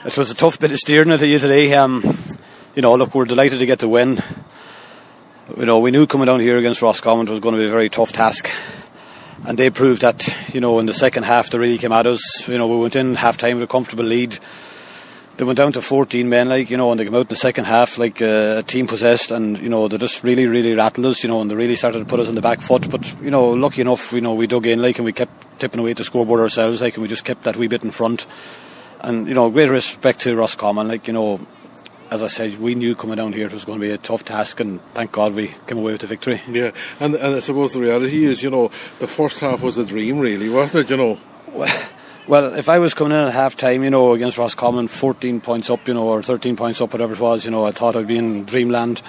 It was a tough bit of steering it to you today. Look, we're delighted to get the win. We knew coming down here against Roscommon it was going to be a very tough task. And they proved that, in the second half they really came at us. We went in half-time with a comfortable lead. They went down to 14 men, and they came out in the second half like a team possessed, and, they just really, really rattled us, and they really started to put us on the back foot. But, lucky enough, we dug in, and we kept tipping away at the scoreboard ourselves, and we just kept that wee bit in front. And, great respect to Roscommon, as I said, we knew coming down here it was going to be a tough task, and thank God we came away with the victory. Yeah, and I suppose the reality is, the first half was a dream, really, wasn't it, Well, if I was coming in at half-time, against Roscommon, 14 points up, or 13 points up, whatever it was, I thought I'd be in dreamland.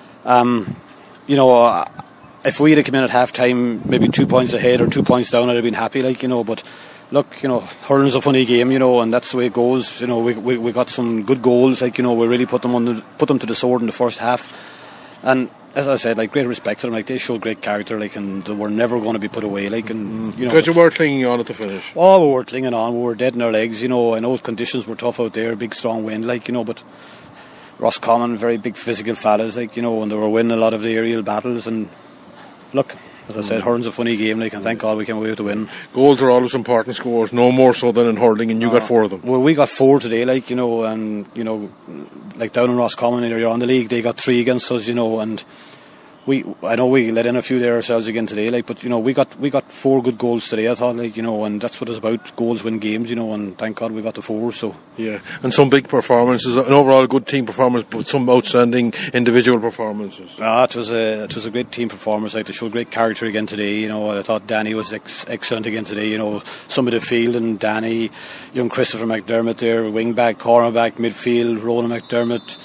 If we'd have come in at half-time, maybe 2 points ahead or 2 points down, I'd have been happy, but look, hurling's a funny game, and that's the way it goes. We got some good goals, we really put them to the sword in the first half. And as I said, great respect to them, they showed great character, and they were never going to be put away, Because you were clinging on at the finish. Oh, we were clinging on, we were dead in our legs, I know conditions were tough out there, big strong wind, but Roscommon, very big physical fellas, and they were winning a lot of the aerial battles, and look, as I said, hurling's a funny game, and thank God we came away with the win. Goals are always important scores, no more so than in hurling, and you got 4 of them. Well, we got 4 today, and, down in Roscommon, you're on the league, they got 3 against us, and I know we let in a few there ourselves again today, but we got 4 good goals today, I thought, and that's what it's about. Goals win games, and thank God we got the 4. So yeah, and some big performances, an overall good team performance, but some outstanding individual performances. It was a great team performance. They showed great character again today. I thought Danny was excellent again today. Some of the field, and Danny, young Christopher McDermott there, wing back, cornerback, midfield, Ronan McDermott.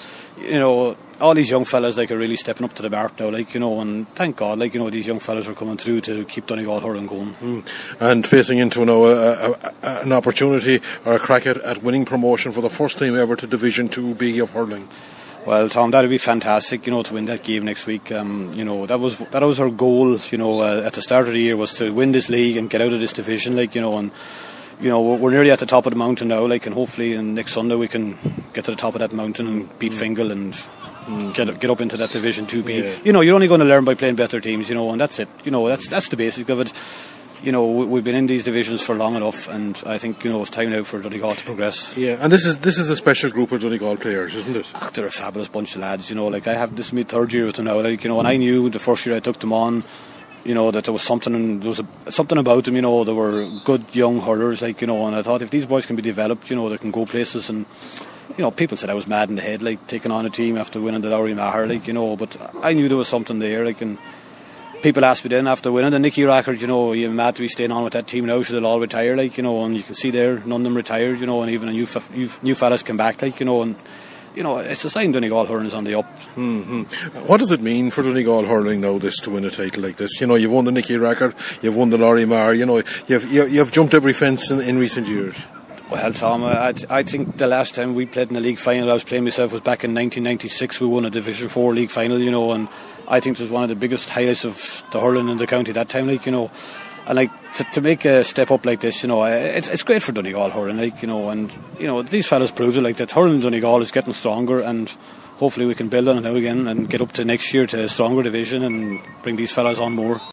All these young fellas are really stepping up to the mark now, and thank God, these young fellas are coming through to keep Donegal hurling going. And facing into now an opportunity or a crack at winning promotion for the first time ever to Division 2B of hurling. Well, Tom, that'd be fantastic, to win that game next week. That was our goal, at the start of the year, was to win this league and get out of this division, and we're nearly at the top of the mountain now, and hopefully next Sunday we can get to the top of that mountain and beat Fingal and get up into that Division 2B. Yeah. You're only going to learn by playing better teams, and that's it. That's the basics of it. We've been in these divisions for long enough, and I think it's time now for Donegal to progress. Yeah, and this is a special group of Donegal players, isn't it? They're a fabulous bunch of lads. I have this is my 3rd year with them now. And I knew the first year I took them on, that there was something about them. They were good young hurlers, and I thought if these boys can be developed, they can go places. And people said I was mad in the head, taking on a team after winning the Lowry Maher, but I knew there was something there, and people asked me then after winning the Nicky record, you're mad to be staying on with that team now, should they all retire, and you can see there, none of them retired, and even a new fellas came back, and it's a sign Donegal hurling is on the up. Mm-hmm. What does it mean for Donegal hurling now to win a title like this? You've won the Nicky record, you've won the Lowry Maher, you've jumped every fence in recent years. Well, Tom, I think the last time we played in the league final, I was playing myself, was back in 1996. We won a Division 4 league final, and I think it was one of the biggest highlights of the hurling in the county that time, and to make a step up like this, it's great for Donegal hurling, and these fellas proved it, that hurling in Donegal is getting stronger, and hopefully we can build on it now again and get up to next year to a stronger division and bring these fellas on more.